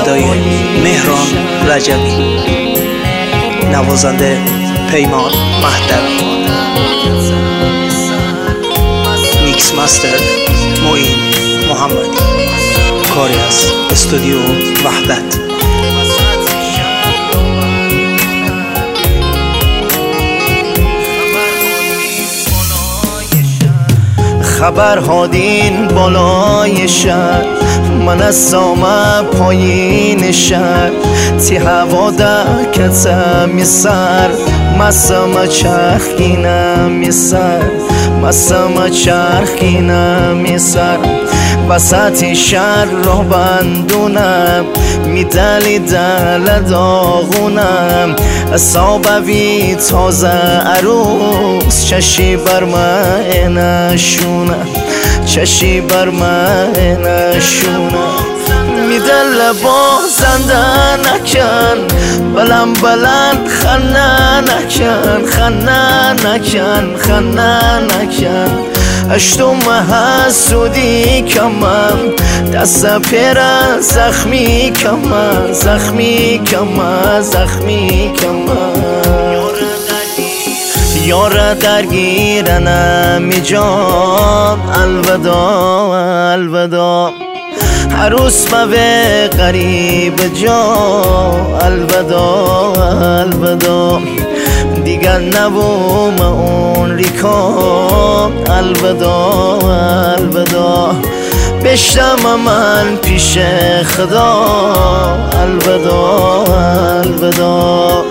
صدای مهران رجبی، نوازنده پیمان مهدوی، میکس مستر معین محمدی، کاری از استودیو وحدت. خبر هادین بالای شهر، من از سامه پایین شهر، تی هوا دکتم میسر، مسامه چرخینم میسر، مسامه چرخینم میسر. وسط شهر را بندونم، میدلی دل داغونم، صابوی تازه عروس، چشی بر من نشونه، چشی بر من نشونه. میدل بازنده نکن، بلند بلند خنه نکن، خنه نکن، خنه نکن. اشتم حسودی کمم، دست پیر زخمی کمم، زخمی کمم، زخمی کمم. یار درگیرنم جان، الوداع الوداع. عروس به غریب جا، الوداع الوداع. دیگر نبوم اون ریکام، الوداع الوداع. بشتم من پیش خدا، الوداع الوداع.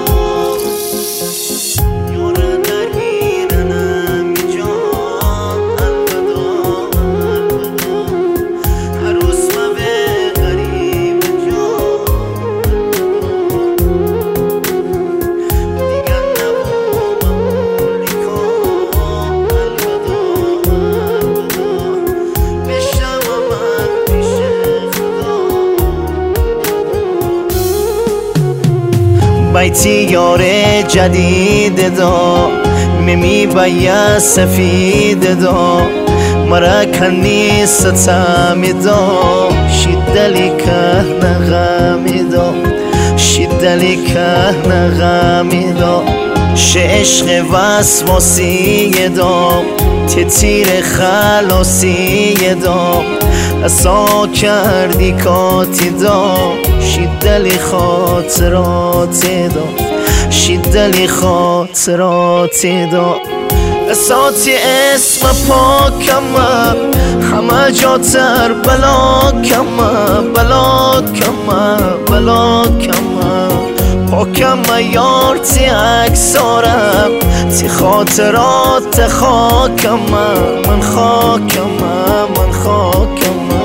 بیتی یار جدید دا، میمی باید سفید دا، مرا کنی ستمی دا، شیدلی که نغمی دا، شیدلی که نغمی دا. عشق وسواسی دا، تیر خلاصی دا، اسا کردی کاتی دا، شیدلی خاطراتی دا، شیدلی خاطراتی دا. اساتی اسم پاکمه، همه جاتر بلا کمه، بلا کمه، بلا کمه. پاکمه یار تی اکسارم، تی خاطرات خاکمه، من خاکمه، من خاکمه.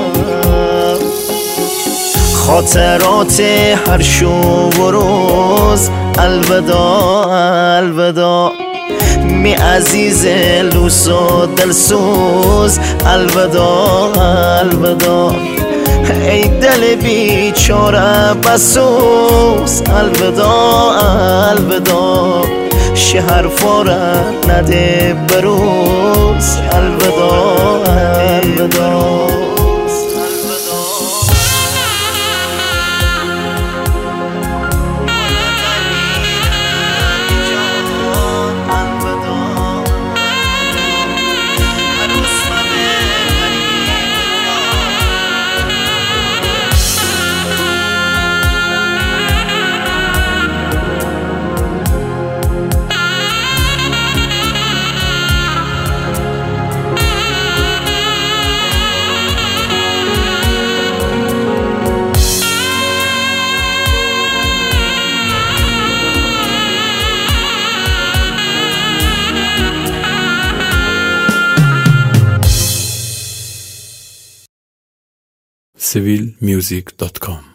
خاطرات هر شو و روز، الوداع الوداع. می عزیز لوس و دلسوز، الوداع الوداع. ای دل بیچاره بسوز، الوداع الوداع. شهر فاره نده بروز، الوداع الوداع. civilmusic.com